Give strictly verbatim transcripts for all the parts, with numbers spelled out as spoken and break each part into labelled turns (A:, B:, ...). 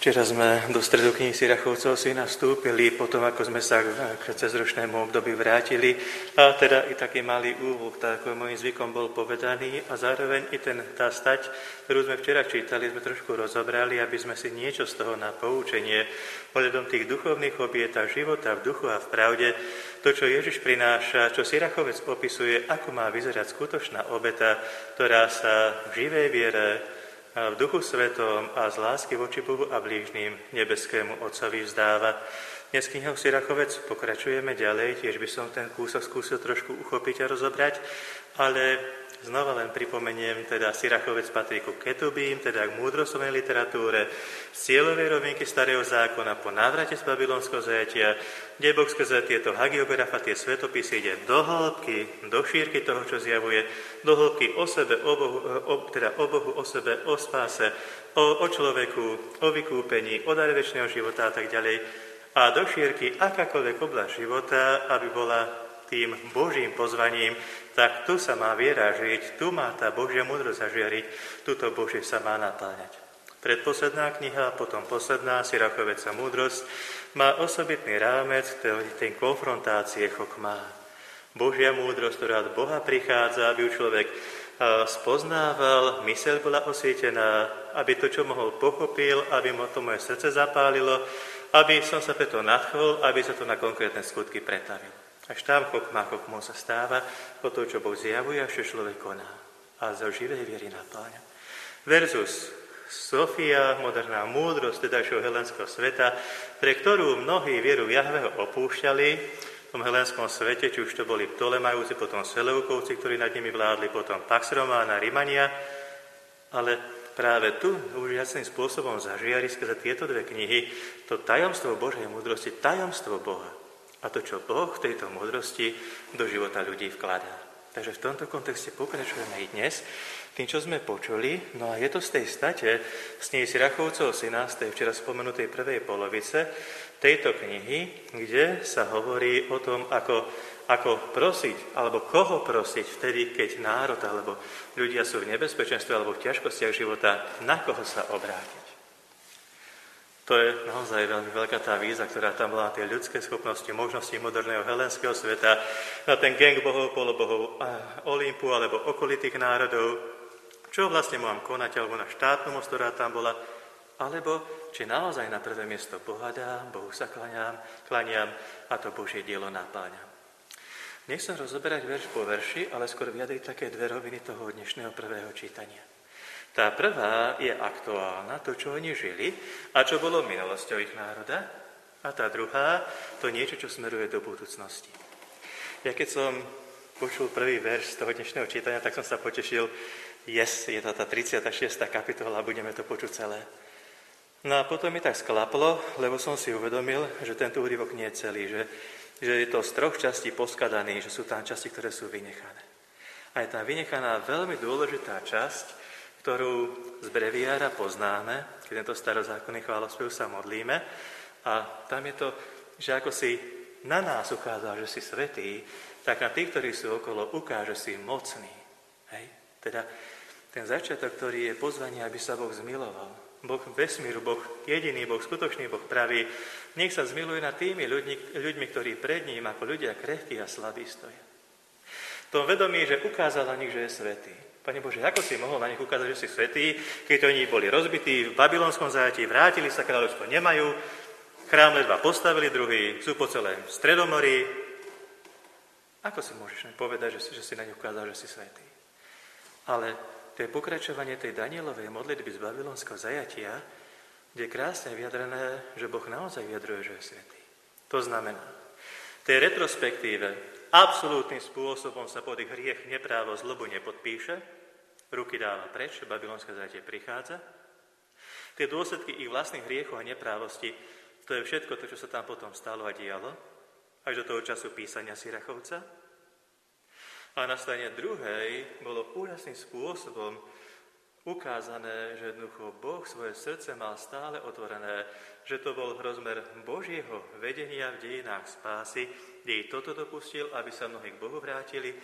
A: Včera sme do stredu knihy Sirachovcov syna vstúpili, potom ako sme sa k cezročnému období vrátili, a teda i taký malý úvod, tak ako môjim zvykom bol povedaný, a zároveň i ten, tá stať, ktorú sme včera čítali, sme trošku rozobrali, aby sme si niečo z toho na poučenie ohľadom tých duchovných obietách života v duchu a v pravde, to, čo Ježiš prináša, čo Sirachovec opisuje, ako má vyzerať skutočná obeta, ktorá sa v živej viere, v duchu svetom a z lásky voči Bohu a blížnym nebeskému Otcovi vzdáva. Dnes knihou Sirachovec pokračujeme ďalej, tiež by som ten kúsok skúsil trošku uchopiť a rozobrať, ale znova len pripomeniem, teda Sirachovec patrí ku Ketubím, teda k múdroslovnej literatúre, z cieľovej rovinky Starého zákona po návrate z babylonského zajatia, kde Boh skrze tieto hagiografa, tie svetopisy ide do hĺbky, do šírky toho, čo zjavuje, do hĺbky o sebe, o Bohu, o, teda o Bohu, o sebe, o spáse, o, o človeku, o vykúpení, o dare večného života a tak ďalej. A do šírky akákoľvek oblasť života, aby bola tým Božím pozvaním, tak tu sa má viera žiť, tu má tá Božia múdrosť zažiariť, tuto Božie sa má napáľať. Predposledná kniha, potom posledná, Sirachovec a múdrosť, má osobitný rámec tej konfrontácie chokmá. Božia múdrosť, ktorá od Boha prichádza, aby ju človek spoznával, myseľ bola osvietená, aby to, čo mohol, pochopil, aby mu to moje srdce zapálilo, aby som sa preto nadchol, aby sa to na konkrétne skutky pretavilo. Až tam chokmá chokmou sa stáva po to, čo Boh zjavuje, a čo človek koná. A zo živej viery napáľa. Versus Sofia, moderná múdrosť tedajšieho helenského sveta, pre ktorú mnohí vieru Jahveho opúšťali v tom helenskom svete, či už to boli Ptolemajúci, potom Seleukovci, ktorí nad nimi vládli, potom Pax Romana, Rimania, ale práve tu úžasným spôsobom zažiari skrze tieto dve knihy to tajomstvo Božej múdrosti, tajomstvo Boha a to, čo Boh v tejto múdrosti do života ľudí vkladá. Takže v tomto kontexte pokračujeme i dnes tým, čo sme počuli. No a je to z tej state, z knihy Sirachovcov syna, z tej včera spomenutej prvej polovice tejto knihy, kde sa hovorí o tom, ako, ako prosiť, alebo koho prosiť vtedy, keď národ alebo ľudia sú v nebezpečenstve alebo v ťažkostiach života, na koho sa obrátiť. To je naozaj veľmi veľká tá víza, ktorá tam bola na tie ľudské schopnosti, možnosti moderného helenského sveta, na ten gang bohov, polobohov Olympu alebo okolitých národov, čo vlastne mám konať, alebo na štátnu moc, ktorá tam bola, alebo či naozaj na prvé miesto Boha dám, Bohu sa klaniam, klaniam a to Božie dielo napáňam. Nechcem rozoberať verš po verši, ale skôr vyjadriť také dve roviny toho dnešného prvého čítania. Tá prvá je aktuálna, to, čo oni žili a čo bolo minulosťou ich národa. A tá druhá, to niečo, čo smeruje do budúcnosti. Ja keď som počul prvý verš z toho dnešného čítania, tak som sa potešil, yes, je to tá tridsiata šiesta kapitola, budeme to počuť celé. No a potom mi tak sklaplo, lebo som si uvedomil, že tento úryvok nie je celý, že, že je to z troch častí poskladaný, že sú tam časti, ktoré sú vynechané. A je tam vynechaná veľmi dôležitá časť, ktorú z breviára poznáme, keď tento starozákonný chválospev sa modlíme. A tam je to, že ako si na nás ukázal, že si svätý, tak na tých, ktorí sú okolo, ukáže si mocný. Hej? Teda ten začiatok, ktorý je pozvanie, aby sa Boh zmiloval. Boh vesmíru, Boh jediný, Boh skutočný, Boh pravý. Nech sa zmiluje nad tými ľuďmi, ľuďmi, ktorí pred ním ako ľudia krehkí a slabí stoja. To vedomí, že ukázal na nich, že je svätý. Pane Bože, ako si mohol na nich ukázať, že si svätý, keď oni boli rozbití v babylonskom zajatí, vrátili sa, kráľovstvo nemajú, chrám ledva postavili, druhý sú po celém Stredomorí. Ako si môžeš povedať, že si, že si na nich ukázal, že si svätý? Ale to je pokračovanie tej Danielovej modlitby z babylonského zajatia, kde je krásne vyjadrené, že Boh naozaj vyjadruje, že je svätý. To znamená, v tej retrospektíve absolútnym spôsobom sa pod ich hriech, neprávo, zlobu nepodpíše, ruky dáva preč, babylonské zajatie prichádza. Tie dôsledky ich vlastných hriechov a neprávosti, to je všetko to, čo sa tam potom stalo a dialo, až do toho času písania Sirachovca. A na strane druhej bolo úžasným spôsobom ukázané, že jednoducho Boh svoje srdce mal stále otvorené, že to bol rozmer Božieho vedenia v dejinách spásy, kde i toto dopustil, aby sa mnohí k Bohu vrátili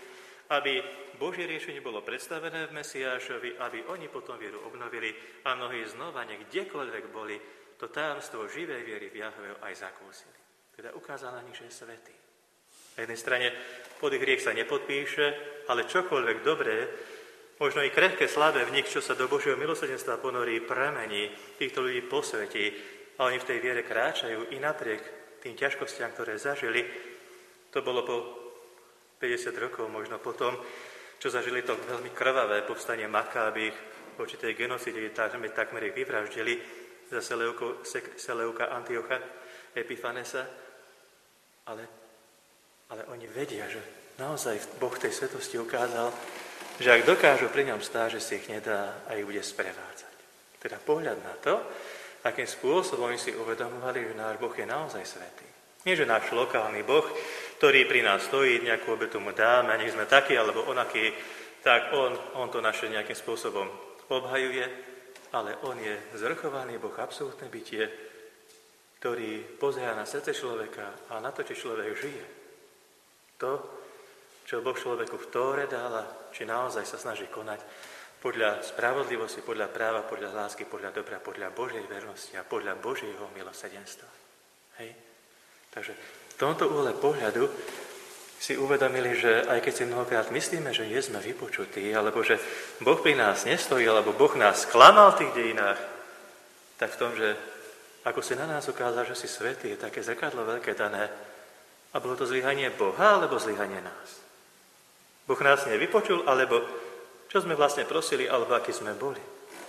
A: aby Božie riešenie bolo predstavené v Mesiášovi, aby oni potom vieru obnovili a mnohí znova, kdekoľvek boli, to tajomstvo živej viery v Jahveho aj zakúsili. Teda ukázal na nich, že je svätý. Na jednej strane pod ich hriech sa nepodpíše, ale čokoľvek dobré, možno i krehké, slabé v nich, čo sa do Božieho milosrdenstva ponorí, premení, týchto ľudí posvetí a oni v tej viere kráčajú i napriek tým ťažkostiam, ktoré zažili. To bolo po päťdesiat rokov, možno potom, čo zažili to veľmi krvavé povstanie Makábych voči tej genocíde, kde takmer ich vyvraždili za Seleuka Antiocha Epifanesa. Ale, ale oni vedia, že naozaj Boh tej svetosti ukázal, že ak dokážu pri ňom stáť, že si ich nedá a ich bude sprevádzať. Teda pohľad na to, akým spôsobom oni si uvedomovali, že náš Boh je naozaj svätý. Nie, že náš lokálny Boh, ktorý pri nás stojí, nejakú obetu mu dáme, nech sme takí alebo onakí, tak on, on to naše nejakým spôsobom obhajuje, ale on je zvrchovaný Boh, absolútne bytie, ktorý pozerá na srdce človeka a na to, či človek žije. To, čo Boh človeku v Tóre dala, či naozaj sa snaží konať podľa spravodlivosti, podľa práva, podľa lásky, podľa dobra, podľa Božej vernosti a podľa Božieho milosrdenstva. Hej? Takže v tomto úhle pohľadu si uvedomili, že aj keď si mnohokrát myslíme, že nie sme vypočutí, alebo že Boh pri nás nestojí, alebo Boh nás klamal v tých dejinách, tak v tom, že ako si na nás ukázal, že si svätý, je také zrkadlo veľké dané. A bolo to zlyhanie Boha, alebo zlyhanie nás? Boh nás nevypočul, alebo čo sme vlastne prosili, alebo akí sme boli?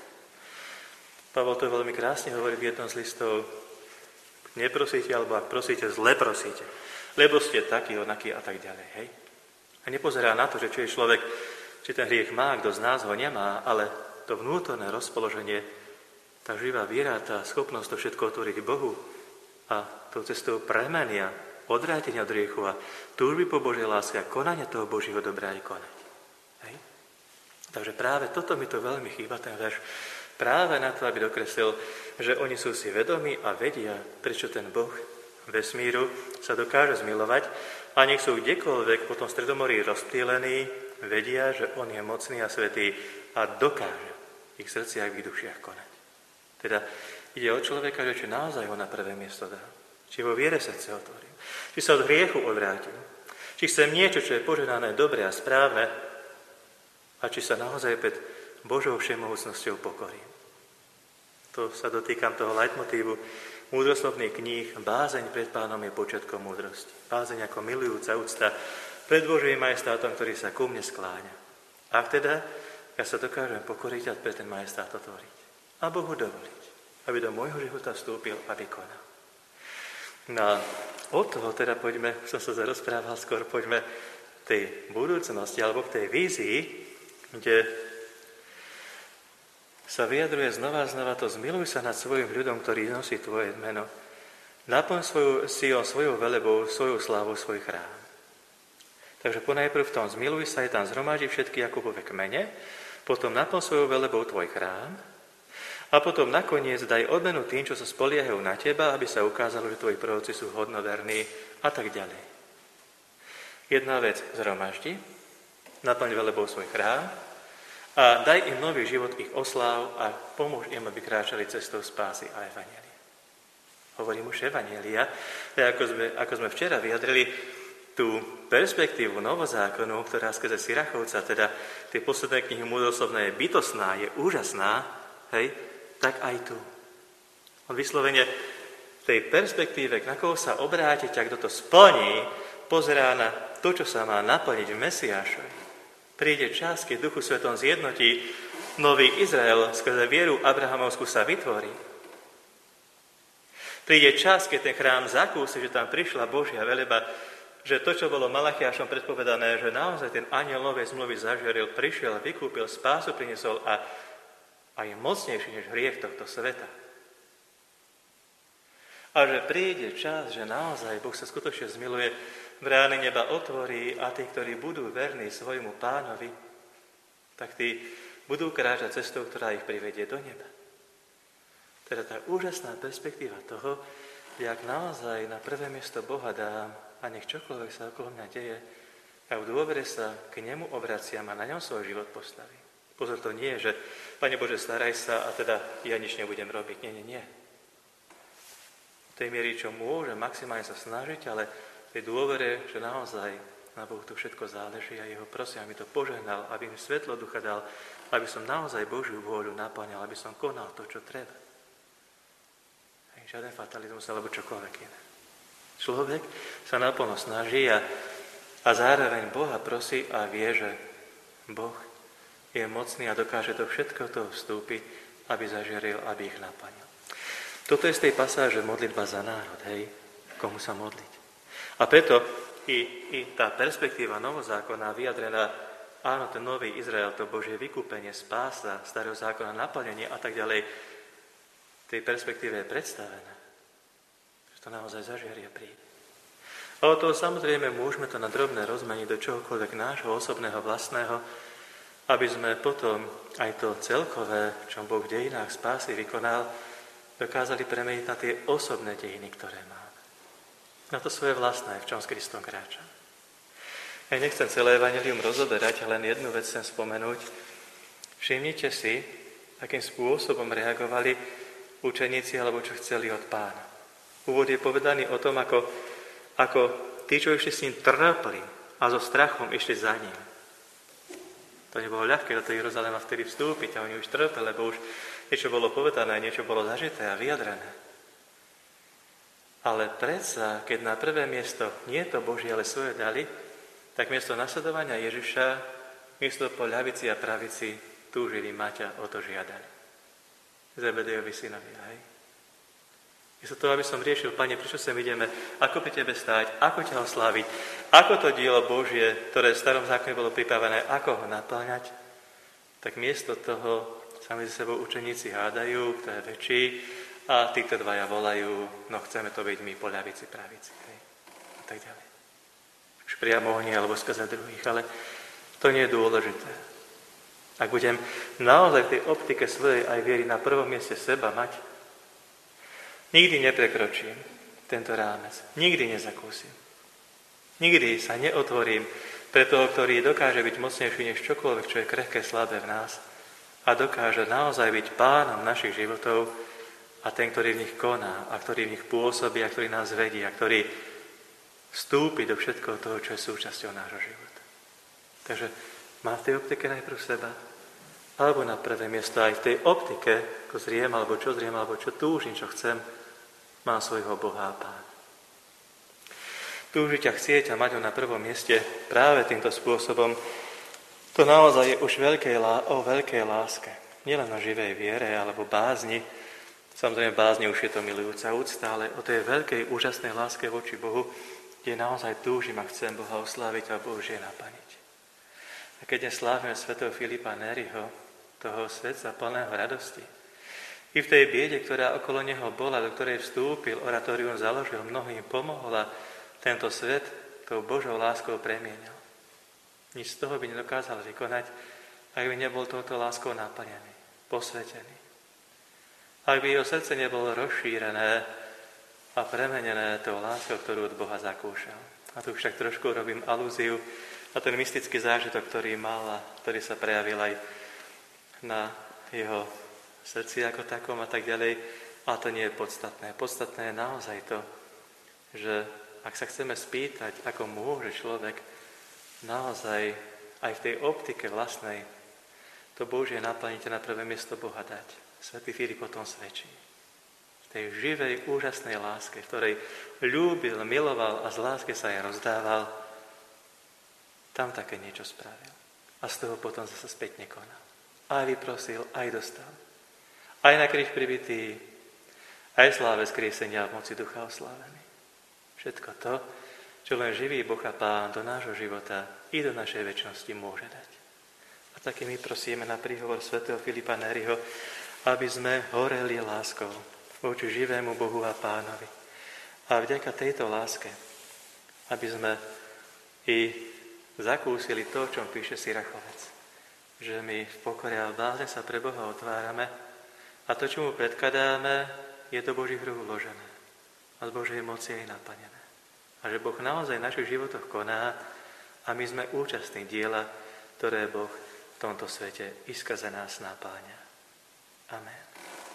A: Pavol to veľmi krásne hovorí v jednom z listov. Neprosíte, alebo ak prosíte, zle prosíte. Lebo ste takí, onakí a tak ďalej. Hej? A nepozerá na to, že či je človek, či ten hriech má, kto z nás ho nemá, ale to vnútorné rozpoloženie, tá živá viera, tá schopnosť to všetko otvoriť Bohu a tou cestou premenia, odvrátenia od hriechu a túžby po Božej láske a konania toho Božieho dobra aj konať. Hej? Takže práve toto mi to veľmi chýba, ten verš. Práve na to, aby dokreslil, že oni sú si vedomí a vedia, prečo ten Boh vesmíru sa dokáže zmilovať a nech sú kdekoľvek po tom Stredomorí rozptýlení, vedia, že on je mocný a svätý a dokáže v ich srdciach, v ich dušiach konať. Teda ide o človeka, že či naozaj ho na prvé miesto dá, či vo viere srdce otvorí, či sa od hriechu odvráti, či chcem niečo, čo je požehnané, dobré a správne a či sa naozaj pred Božou všemohúcnosťou pokorí. To sa dotýkam toho leitmotívu múdroslovných kníh. Bázeň pred Pánom je počiatkom múdrosti. Bázeň ako milujúca úcta pred Božím majestátom, ktorý sa ku mne skláňa. A teda ja sa dokážem pokoriť a pre ten majestát otvoriť. A Bohu dovoliť, aby do môjho života vstúpil a vykonal. No a od toho teda poďme, som sa zarozprával skôr, poďme k tej budúcnosti alebo k tej vízii, kde sa vyjadruje znova a znova to: zmiluj sa nad svojim ľudom, ktorý nosí tvoje meno. Naplň svoju, si on svojou velebou, svojou slávou svoj chrám. Takže ponajprv v tom zmiluj sa, je tam zhromaždí všetky Jakubove kmene, potom naplň svojou velebou tvoj chrám a potom nakoniec daj odmenu tým, čo sa spoliehajú na teba, aby sa ukázalo, že tvoji proroci sú hodnoverní a tak ďalej. Jedna vec zhromaždi, naplň velebou svoj chrám a daj im nový život ich osláv a pomôž im, aby kráčali cestou spásy a evanjelia. Hovorím už evanjelia, ako sme, ako sme včera vyjadrili tú perspektívu novozákonu, ktorá skrze Sirachovca, teda tie posledné knihy múdroslovné je bytostná, je úžasná, hej, tak aj tu. On vyslovene v tej perspektíve, na koho sa obrátiť a kto to splní, pozerá na to, čo sa má naplniť v Mesiášovi. Príde čas, keď Duchu Svetom zjednotí, nový Izrael skrze vieru Abrahamovskú sa vytvorí. Príde čas, keď ten chrám zakúsi, že tam prišla Božia veleba, že to, čo bolo Malachiášom predpovedané, že naozaj ten anjel novej zmluvy zažiaril, prišiel, vykúpil, spásu priniesol a, a je mocnejší než hriech tohto sveta. A že príde čas, že naozaj Boh sa skutočne zmiluje, brány neba otvorí a tí, ktorí budú verní svojmu Pánovi, tak tí budú kráčať cestou, ktorá ich privedie do neba. Teda tá úžasná perspektíva toho, jak naozaj na prvé miesto Boha dám a nech čokoľvek sa okolo mňa deje, A v dôvere sa k nemu obraciam a na ňom svoj život postavím. Pozor, to nie je, že Pane Bože, staraj sa a teda ja nič nebudem robiť. Nie, nie, nie. V tej miery, čo môže, maximálne sa snažiť, ale v tej dôvere, že naozaj na Bohu to všetko záleží a jeho prosím, aby mi to požehnal, aby mi svetlo ducha dal, aby som naozaj Božiu vôľu naplňal, aby som konal to, čo treba. Hej, žiaden fatalizmus alebo čokoľvek iné. Človek sa naplno snaží a, a zároveň Boha prosí a vie, že Boh je mocný a dokáže do všetko toho vstúpiť, aby zažiaril, aby ich naplnil. Toto je z tej pasáže modlitba za národ, hej, komu sa modliť. A preto i, i tá perspektíva novozákona vyjadrená, áno, ten nový Izrael, to Božie vykúpenie, spása, starého zákona, naplnenie a tak ďalej, v tej perspektíve je predstavené, že to naozaj zažiarie príde. A od toho samozrejme môžeme to na drobné rozmeniť do čohokoľvek nášho osobného vlastného, aby sme potom aj to celkové, čo Boh v dejinách spásy vykonal, dokázali premeniť na tie osobné dejiny, ktoré máme. Na to svoje vlastné, v čom s Kristom kráča. Ja nechcem celé evanjelium rozoberať, len jednu vec chcem spomenúť. Všimnite si, akým spôsobom reagovali učeníci, alebo čo chceli od Pána. Úvod je povedaný o tom, ako, ako tí, čo išli s ním, trpli a so strachom išli za ním. To nebolo ľahké do toho Jeruzalema vtedy vstúpiť a oni už trpeli, lebo už niečo bolo povedané, niečo bolo zažité a vyjadrené. Ale predsa, keď na prvé miesto nie to Božie, ale svoje dali, tak miesto nasledovania Ježiša, miesto po ľavici a pravici túžili mať a o to žiadali. Zebedejovi synovia, hej? Je to, aby som riešil, Pane, prečo sem ideme, ako pri Tebe stáť, ako ťa osláviť, ako to dielo Božie, ktoré v starom zákone bolo pripravené, ako ho naplňať, tak miesto toho sa medzi sebou učeníci hádajú, kto je väčší, a títo dvaja volajú, no chceme to byť my po ľavici, pravici, hej? A tak ďalej. Už priamo oni, alebo skrze druhých, ale to nie je dôležité. Ak budem naozaj v tej optike svojej aj viery na prvom mieste seba mať, nikdy neprekročím tento rámec. Nikdy nezakúsim. Nikdy sa neotvorím pre toho, ktorý dokáže byť mocnejší než čokoľvek, čo je krehké, slabé v nás a dokáže naozaj byť pánom našich životov a ten, ktorý v nich koná a ktorý v nich pôsobí a ktorý nás vedí a ktorý vstúpi do všetkoho toho, čo je súčasťou nášho života. Takže má v tej optike najprv seba, alebo na prvé miesto aj v tej optike, ako zriem, alebo čo zriem, alebo čo túžim, čo chcem, mám svojho Boha a Pána. Túžiť a chcieť a mať ho na prvom mieste práve týmto spôsobom, to naozaj je už veľkej, o veľkej láske. Nielen o živej viere alebo bázni, samozrejme bázni už je to milujúca úcta, ale o tej veľkej, úžasnej láske voči Bohu, kde naozaj túžim a chcem Boha osláviť a Božie naplniť. A keď dnes slávime svätého Filipa Nériho, toho svetca plného radosti, i v tej biede, ktorá okolo neho bola, do ktorej vstúpil, oratórium založil, mnohým pomohol a tento svet tou Božou láskou premienil. Nič z toho by nedokázal vykonať, ak by nebol touto láskou naplnený, posvetený. Ak by jeho srdce nebolo rozšírené a premenené tou láskou, ktorú od Boha zakúšal. A tu však trošku robím alúziu na ten mystický zážitok, ktorý mal a ktorý sa prejavil aj na jeho srdci ako takom a tak ďalej. A to nie je podstatné. Podstatné je naozaj to, že ak sa chceme spýtať, ako môže človek naozaj aj v tej optike vlastnej to Božie naplniť a na prvé miesto Boha dať. Svätý Filip o tom svedčí. V tej živej, úžasnej láske, v ktorej ľúbil, miloval a z lásky sa aj rozdával, tam také niečo spravil. A z toho potom zase späť nekonal. Aj vyprosil, aj dostal. Aj na kríž pribitý, aj sláve skriesenia v moci ducha oslávený. Všetko to, čo len živý Boh a Pán do nášho života i do našej večnosti môže dať. A taký my prosíme na príhovor svätého Filipa Nériho, aby sme horeli láskou voči živému Bohu a Pánovi. A vďaka tejto láske, aby sme i zakúsili to, o čom píše Sirachovec, že my v pokore a v bázne sa pre Boha otvárame a to, čo mu predkladáme, je do Božích rúk vložené a z Božej moci je naplnené. A že Boh naozaj v našich životoch koná a a my sme účastní diela, ktoré Boh v tomto svete i skrze nás napáňa. Amen.